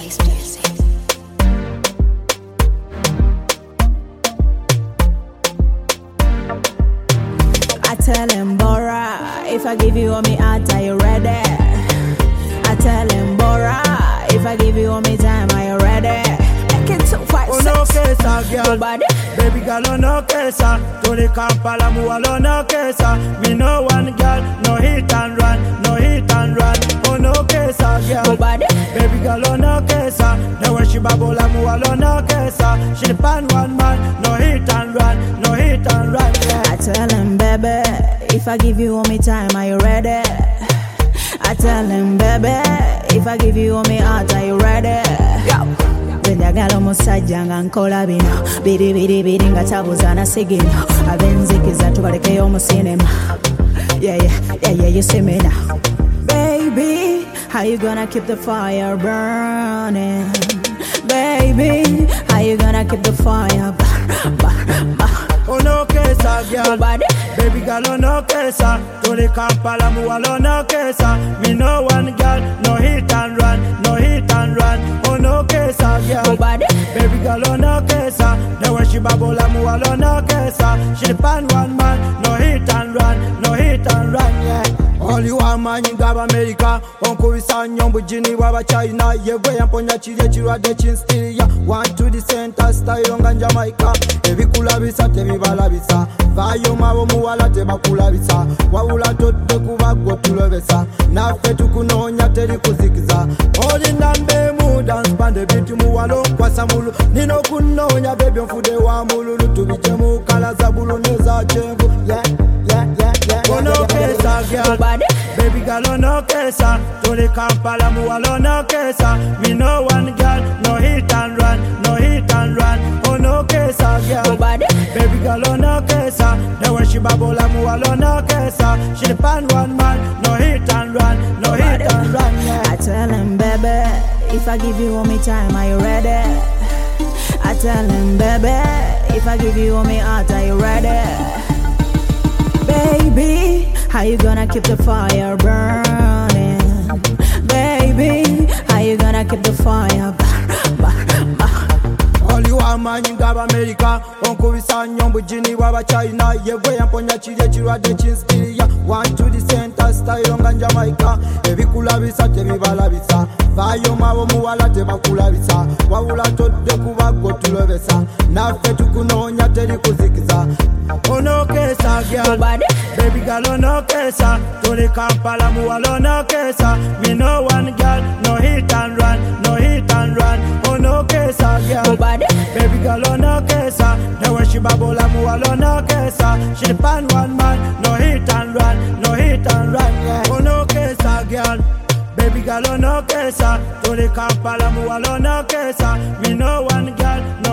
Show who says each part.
Speaker 1: Space music.
Speaker 2: I tell him, Bora, if I give you all me heart, are you ready? I tell him, Bora, if I give you all me time, are you ready? Make it 2, 5, 6.
Speaker 3: Oh no kesa, girl.
Speaker 2: Body.
Speaker 3: Baby girl, oh no kesa. To the Kampala, oh no kesa. Me no one girl, no hit and run, no hit and run. Oh no kesa, girl.
Speaker 2: Body.
Speaker 3: Baby girl, oh no kesa. The way she babola, oh no kesa. She depend one man, no hit and run, no hit and run. Yeah.
Speaker 2: I tell him, baby, if I give you all me time, are you ready? I tell him, baby, if I give you all me heart, are you ready? Njagala omusajja nga nkola bino biri biri biri nga tabuza na sigino abenzikiza tubalekeyo omusinema yeah, you see me now. Baby, how you gonna keep the fire burning? Baby, how you gonna keep the fire burning?
Speaker 3: Oh no kesa, girl.
Speaker 2: Body.
Speaker 3: Baby girl, oh no kesa. To the Kampala, oh no kesa. Me no one girl, no hit and run, no hit and run. Oh no kesa, girl.
Speaker 2: Body.
Speaker 3: Baby girl, oh no kesa. The way she babola, oh no kesa. She depend one man, no hit and run, no hit and run, yeah. Oli wamanyi ngaba America onkubisa nyombu jini waba China yegwe yamponya chiri ekirwadde kinstiriya one to the center style nga Jamaica ebikulabisa tebibalabisa vayo mabo muwala tebakulabisa wabula todde kuba gwe tulobesa naffe tukunoonya teri kuzikiza oli nambe mu dance band ebintu muwala onkwasa mulu nina okunoonya bebyo nfudde wa mululu tubije mu kala za bulu neza kyenvu yeah. Oh no kesa, girl.
Speaker 2: Body.
Speaker 3: Baby girl, oh no kesa. To the Kampala, oh no kesa. Me no one girl, no hit and run, no hit and run. Oh no kesa, girl.
Speaker 2: Body.
Speaker 3: Baby girl, oh no kesa. The way she babola, oh no kesa. She depend one man, no hit and run, no hit and run. Yeah.
Speaker 2: I tell him, baby, if I give you all me time, are you ready? I tell him, baby, if I give you all me heart, are you ready? Baby, how you gonna keep the fire burning? Baby, how you gonna keep the fire burning?
Speaker 3: Oli wamanyi ngaba America onkubisa nyombu jini waba China yegwe yamponya chiri ekirwadde kinstiriya one to the center style nga Jamaica ebikulabisa tebibalabisa vayo mabo muwala tebakulabisa wabula todde kuba gwe tulobesa naffe tukunoonya teri kuzikiza. Oh no kesa, girl.
Speaker 2: Body.
Speaker 3: Baby girl, oh no kesa. To the Kampala, oh no kesa. Me no one girl, no hit and run, no hit and run. Oh no kesa, girl.
Speaker 2: Body.
Speaker 3: Baby girl, oh no kesa. The way she babola, oh no kesa. She depend one man, no hit and run, no hit and run. Yeah. Oh no kesa, girl. Baby girl, oh no kesa. To the Kampala, oh no kesa. Me no one girl, no